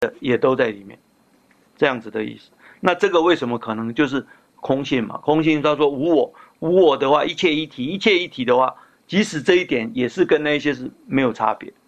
也都在里面，这样子的意思。那这个为什么可能就是空性嘛？空性他说无我，无我的话，一切一体，一切一体的话，即使这一点也是跟那些是没有差别。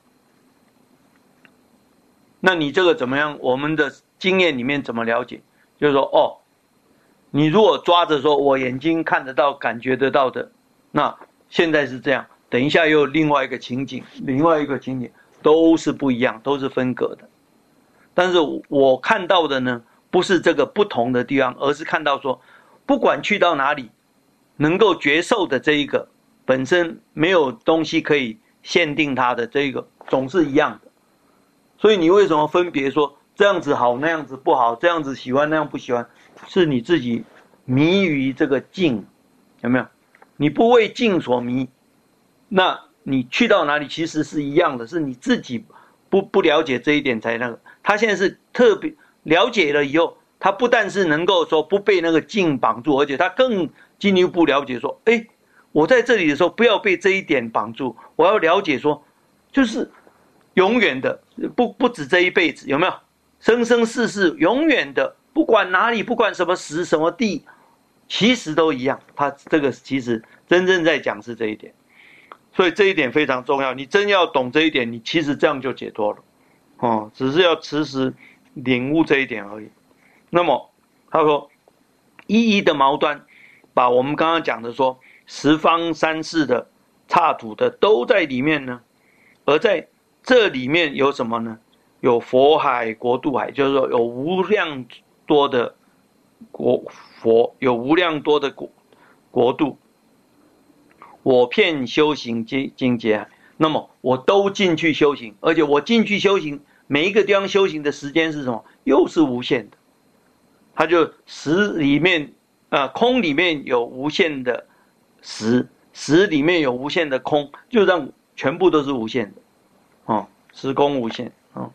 那你这个怎么样？我们的经验里面怎么了解？就是说，哦，你如果抓着说我眼睛看得到、感觉得到的，那现在是这样，等一下又有另外一个情景，另外一个情景都是不一样，都是分隔的。但是我看到的呢，不是这个不同的地方，而是看到说，不管去到哪里，能够觉受的这一个本身没有东西可以限定它的这一个，总是一样的。所以你为什么分别说这样子好，那样子不好，这样子喜欢，那样不喜欢？是你自己迷于这个境，有没有？你不为境所迷，那你去到哪里其实是一样的，是你自己不了解这一点才那个。他现在是特别了解了以后，他不但是能够说不被那个境绑住，而且他更进一步了解说，哎，我在这里的时候不要被这一点绑住，我要了解说，就是永远的，不止这一辈子，有没有？生生世世永远的，不管哪里，不管什么时什么地，其实都一样。他这个其实真正在讲是这一点，所以这一点非常重要。你真要懂这一点，你其实这样就解脱了。哦，只是要持时领悟这一点而已。那么他说，一一的矛端，把我们刚刚讲的说十方三世的刹土的都在里面呢。而在这里面有什么呢？有佛海、国度海，就是说有无量多的佛，有无量多的国度。我遍修行境界海，那么我都进去修行，而且我进去修行，每一个地方修行的时间是什么？又是无限的。它就实里面空里面有无限的实，实里面有无限的空，就让全部都是无限的。哦，时空无限。哦，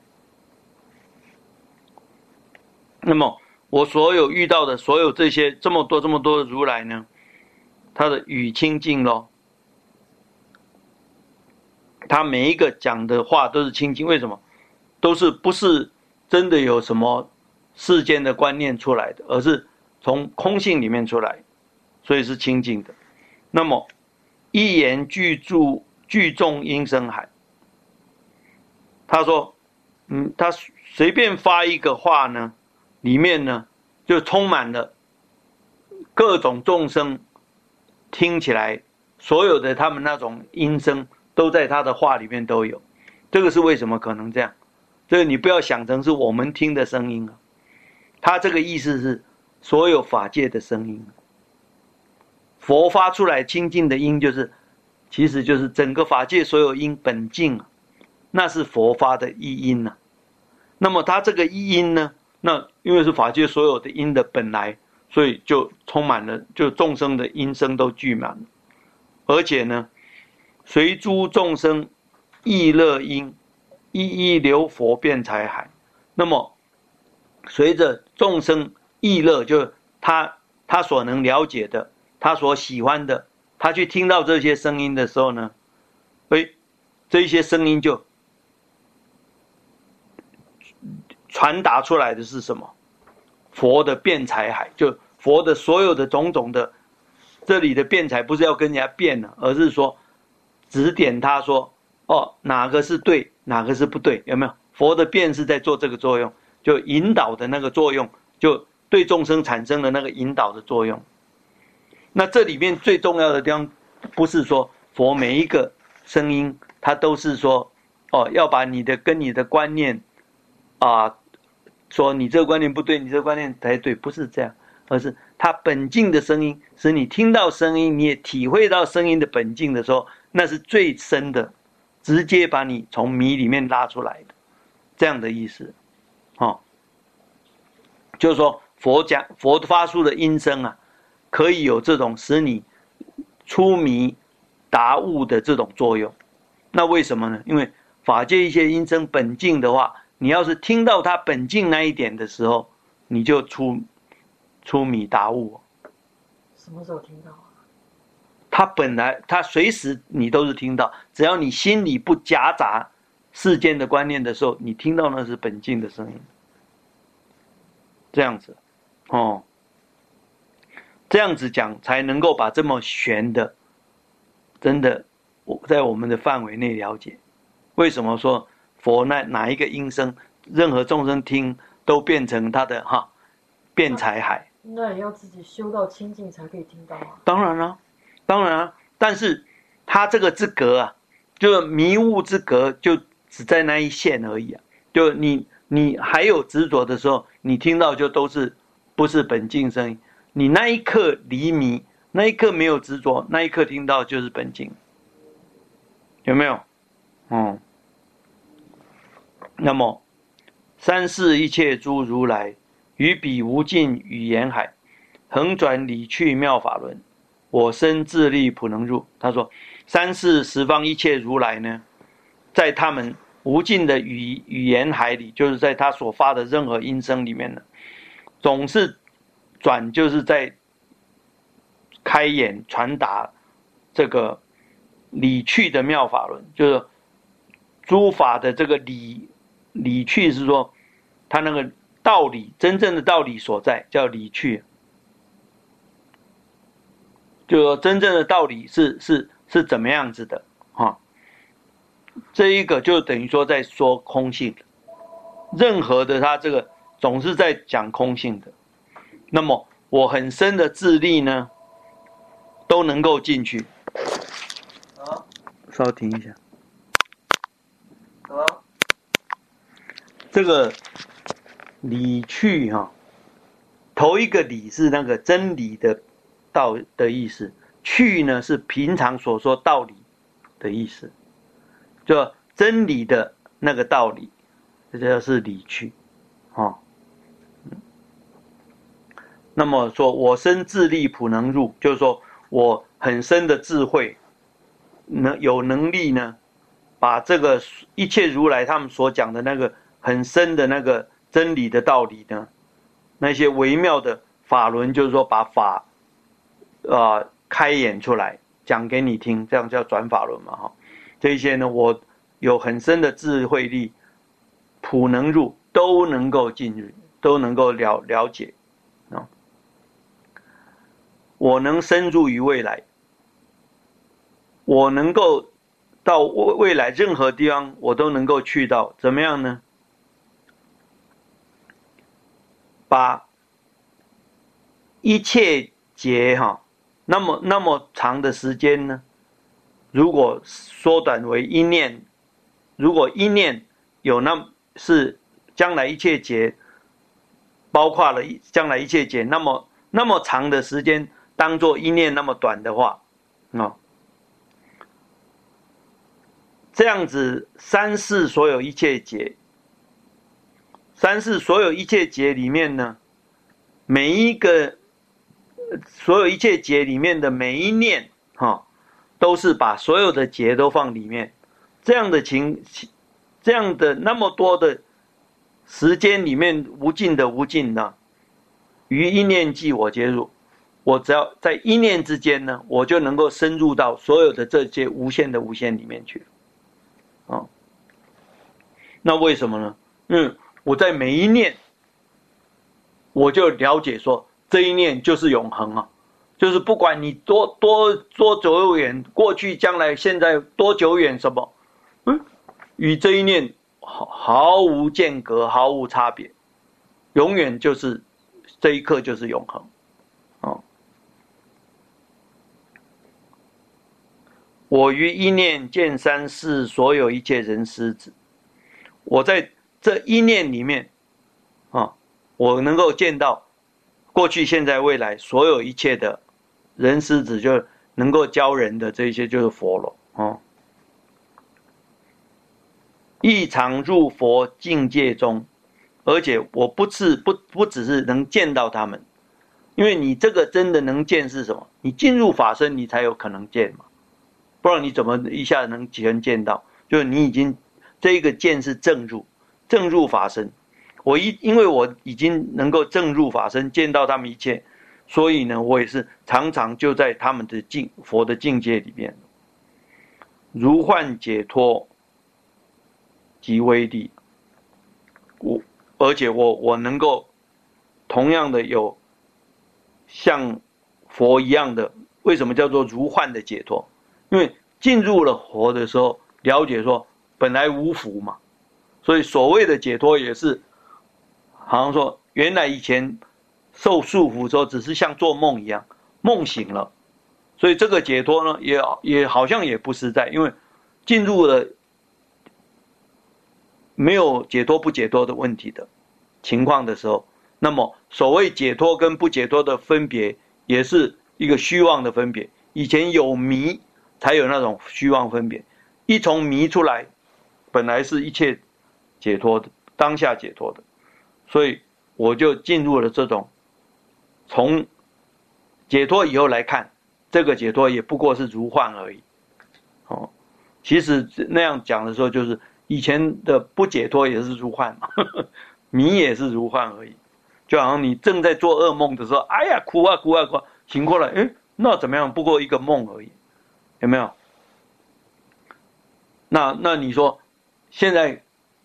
那么我所有遇到的所有这些这么多的如来呢，他的语清净咯，他每一个讲的话都是清净。为什么？都是不是真的有什么世间的观念出来的，而是从空性里面出来，所以是清净的。那么一言具众音声海，他说他随便发一个话呢，里面呢就充满了各种众生听起来所有的他们那种音声都在他的话里面都有。这个是为什么可能这样？这个你不要想成是我们听的声音啊，他这个意思是所有法界的声音。佛发出来清净的音，其实就是整个法界所有音本净，那是佛发的一音啊。那么他这个一音呢，那因为是法界所有的音的本来，所以就充满了，就众生的音声都聚满了。而且呢，随诸众生意乐音，一一流佛辩才海。那么随着众生意乐，就他所能了解的，他所喜欢的，他去听到这些声音的时候呢，这些声音就传达出来的是什么？佛的辩才海，就佛的所有的种种的，这里的辩才不是要跟人家辩了，而是说指点他说，哦，哪个是对，哪个是不对，有没有？佛的辩是在做这个作用，就引导的那个作用，就对众生产生了那个引导的作用。那这里面最重要的地方，不是说佛每一个声音，它都是说，哦，要把你的跟你的观念说你这个观念不对，你这个观念才对，不是这样，而是它本净的声音，使你听到声音，你也体会到声音的本净的时候，那是最深的，直接把你从迷里面拉出来的，这样的意思。就是说佛发出的音声啊，可以有这种使你出迷达悟的这种作用。那为什么呢？因为法界一些音声本净的话，你要是听到它本净那一点的时候，你就出迷达悟。 什么时候听到啊？ 它本来它随时你都是听到，只要你心里不夹杂世间的观念的时候，你听到那是本净的声音，这样子，哦，这样子讲才能够把这么玄的，真的在我们的范围内了解。为什么说佛哪一个音声，任何众生听都变成他的辩才海？ 那也要自己修到清净才可以听到啊。 当然了，当然了，但是他这个之隔啊，就是迷雾之隔，就只在那一线而已啊。就你还有执着的时候，你听到就都是不是本净声音。你那一刻离迷，那一刻没有执着，那一刻听到就是本净，有没有？那么三世一切诸如来，于彼无尽语言海，横转理趣妙法轮，我身自力普能入。他说，三世十方一切如来呢，在他们无尽的语言海里，就是在他所发的任何音声里面呢，总是转，就是在开演传达这个理趣的妙法轮，就是诸法的这个理趣，是说他那个道理，真正的道理所在叫理趣，就是说真正的道理是怎么样子的这一个就等于说在说空性，任何的他这个总是在讲空性的。那么我很深的智力呢，都能够进去。稍停一下。这个理趣头一个理是那个真理的道的意思，趣呢是平常所说道理的意思，就真理的那个道理，这就是理趣那么说我身自力普能入，就是说我很深的智慧，有能力呢，把这个一切如来他们所讲的那个很深的那个真理的道理呢，那些微妙的法轮，就是说把法开演出来讲给你听，这样叫转法轮嘛这些呢，我有很深的智慧力，普能入，都能够进入，都能够了解我能深入于未来，我能够到未来任何地方我都能够去到，怎么样呢？把一切劫那么长的时间呢，如果缩短为一念，如果一念有是将来一切劫，包括了将来一切劫，那么长的时间当作一念那么短的话这样子三世所有一切劫，三世所有一切劫里面呢，每一个所有一切劫里面的每一念都是把所有的劫都放里面，这样的那么多的时间里面，无尽的于一念即我皆入，我只要在一念之间呢，我就能够深入到所有的这些无限的无限里面去那为什么呢？我在每一念，我就了解说这一念就是永恒就是不管你多久远，过去、将来、现在多久远，什么，与这一念毫无间隔，毫无差别，永远就是这一刻就是永恒我于一念见三世所有一切人师子，我在这一念里面我能够见到过去、现在、未来所有一切的人师子，就能够教人的这些就是佛了亦常入佛境界中，而且我不只是能见到他们，因为你这个真的能见是什么？你进入法身，你才有可能见嘛，不然你怎么一下能全见到？就是你已经这一个见是正入法身。因为我已经能够正入法身，见到他们一切，所以呢，我也是常常就在他们的佛的境界里面，如幻解脱， 及威力。而且我能够同样的有像佛一样的，为什么叫做如幻的解脱？因为进入了佛的时候，了解说本来无福嘛，所以所谓的解脱也是，好像说原来以前受束缚的时候，只是像做梦一样，梦醒了，所以这个解脱呢，也好像也不实在，因为进入了没有解脱不解脱的问题的情况的时候，那么所谓解脱跟不解脱的分别，也是一个虚妄的分别。以前有迷才有那种虚妄分别，一从迷出来，本来是一切解脱的，当下解脱的，所以我就进入了这种从解脱以后来看，这个解脱也不过是如幻而已。其实那样讲的时候，就是以前的不解脱也是如幻嘛，迷也是如幻而已。就好像你正在做噩梦的时候，哎呀，哭啊哭啊哭啊，醒过来，哎，那怎么样？不过一个梦而已，有没有？那你说现在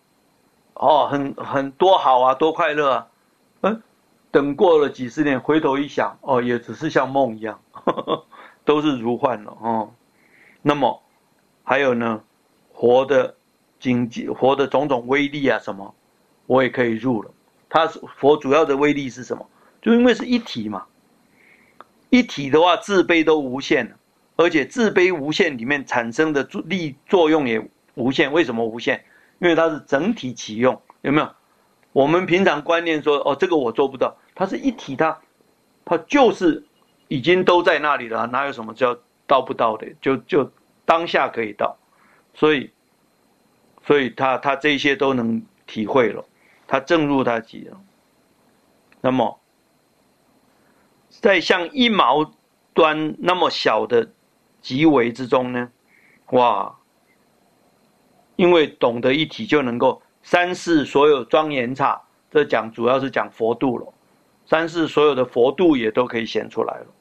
很多好啊，多快乐啊，等过了几十年，回头一想，也只是像梦一样，都是如幻了哦。那么还有呢，活的种种威力啊，什么，我也可以入了。佛主要的威力是什么？就因为是一体嘛，一体的话，自卑都无限了，而且自卑无限里面产生的力作用也无限。为什么无限？因为它是整体启用，有没有？我们平常观念说，这个我做不到，它是一体，它就是已经都在那里了，哪有什么叫到不到的？就当下可以到，所以他这些都能体会了。他正入他己了，那么在像一毛端那么小的极微之中呢，哇！因为懂得一体，就能够三世所有庄严刹，这主要是讲佛度了，三世所有的佛度也都可以显出来了。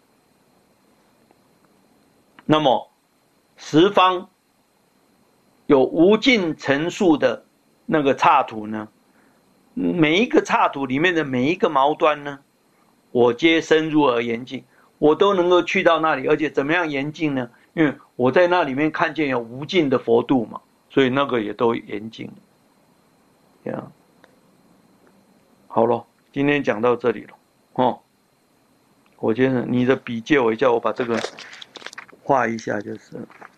那么十方有无尽层数的那个刹土呢？每一个刹土里面的每一个毛端呢，我皆深入而严净，我都能够去到那里，而且怎么样严净呢？因为我在那里面看见有无尽的佛度嘛，所以那个也都严净了。这样，好了，今天讲到这里了我觉得你的笔借我一下，我把这个画一下就是了。